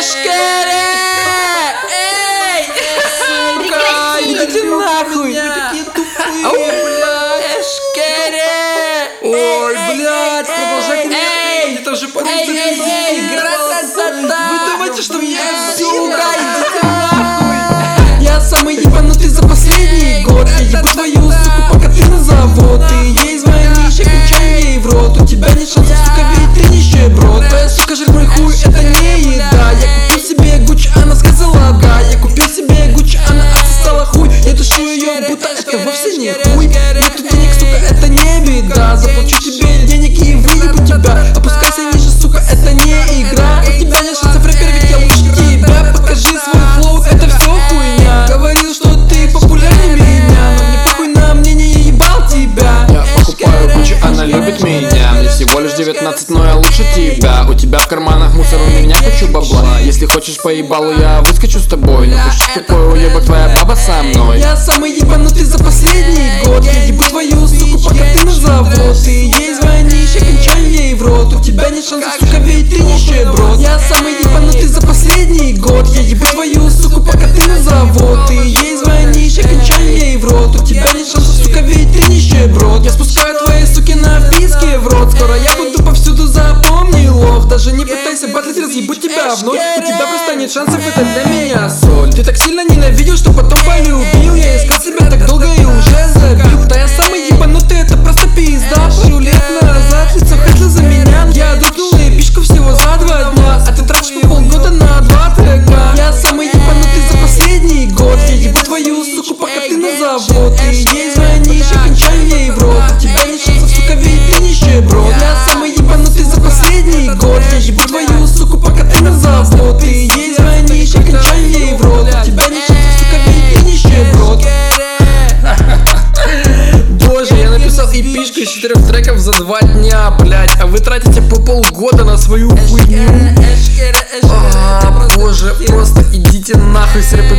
Эшкере! Эй! Сука! Идите нахуй! Вы такие тупые, блядь! Эшкере! Ой, блядь, продолжайте меня! Это же Вы думаете, что меня сука, идите нахуй! Я самый ебанутый за последний год. Я ебу твою суку, пока ты на завод. Ты ей звонишь, я кричаю ей в рот. У тебя нет шансов, сука, ведь ты нищеброд. Твоя сука жрет мой хуй, это не еда. Я купил себе Гуччи, она сказала да. Я купил себе Гуччи, она отсосала хуй. Я душу ее, будто это вовсе не хуй. Нету денег, сука, это не беда. Заплачу тебе денег и выебу тебя. Опускайся ниже, сука, это не игра. У тебя нет шансов, рэпер, ведь я лучше тебя. Покажи свой флоу, это все хуйня. Говорил, что ты популярнее меня, но мне похуй на мнение, я ебал тебя. Я покупаю Гуччи, она любит меня. Мне всего лишь 19, но я лучше тебя. У тебя в карманах мусор, у меня кучу бабла. Если хочешь по ебалу, я выскочу с тобой. Но хочешь тупой уебок, твоя баба со мной. Я самый ебанутый за последний год. Я ебу твою суку, пока ты на завод. Ты ей звонишь, я кончаю ей в рот. У тебя нет шансов, сука, ведь ты нищеброд. Я самый ебанутый за последний год. Я ебу твою суку, пока ты на завод. Ты ей звонишь, я кончаю ей в рот. У тебя нет шансов, сука, ведь ты нищеброд. Я спускаю твои суки на вписки в рот. Скоро я буду повсюду, запомни лох. Даже не пытайся батлить, разъебу тебя вновь. У тебя просто нет шансов, это для меня соль. Ты так сильно ненавидел, что потом полюбил. Я искал себя так долго и уже забил. Да я самый ебанутый, это просто пизда. Пару лет назад лицо хотел за меня. Я дропнул эпишку всего за 2 дня. А ты тратишь по полгода на 2 трека. Я самый ебанутый за последний год. Я ебу твою суку, пока ты на завод. Ты ей звонишь, я кончаю ей в рот. У тебя нет шансов, сука, ведь ты нищеброд. Я самый ебанутый за последний год. Я ебу твою суку, пока ты на завод. Ты ей звонишь, я кончаю ей в рот. У тебя нет шансов, сука, ведь ты нищеброд. Боже, я написал эпишку из 4 треков за 2 дня, блять. А вы тратите по полгода на свою хуйню. Боже, просто идите нахуй с рэп